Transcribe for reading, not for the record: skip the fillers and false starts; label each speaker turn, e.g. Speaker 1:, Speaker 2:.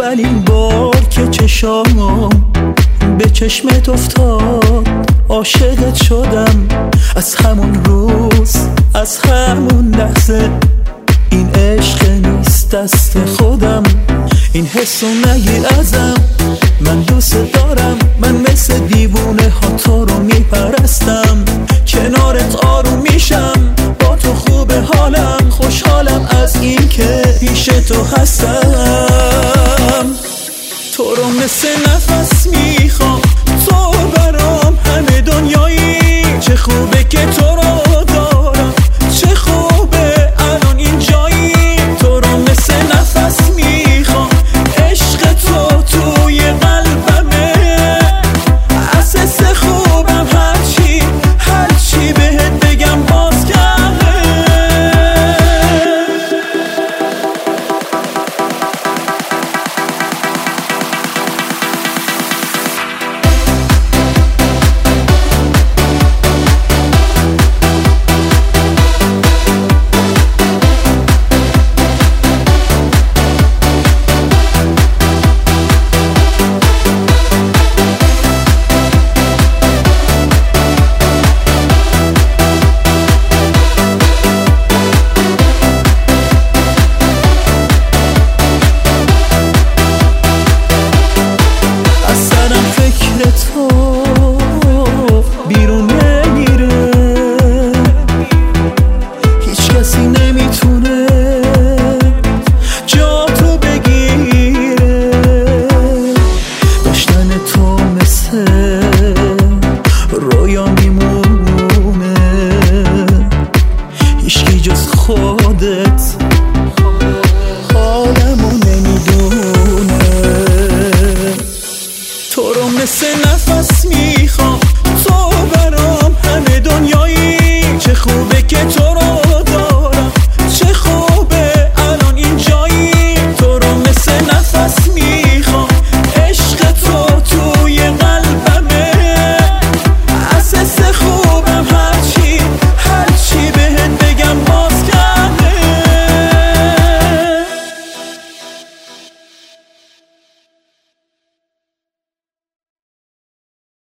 Speaker 1: اولین بار که چشامم به چشمت افتاد عاشقت شدم. از همون روز، از همون لحظه این عشق نیست دست خودم. این حسو نگیر ازم، من دوست دارم. من مثل دیوونه ها تو رو میپرستم. کنارت آروم میشم، با تو خوب حالم. خوشحالم از این که پیش تو هستم. تو رو مثل نفس میخوام، تو برام همه دنیایی. چه خوبه که تو رو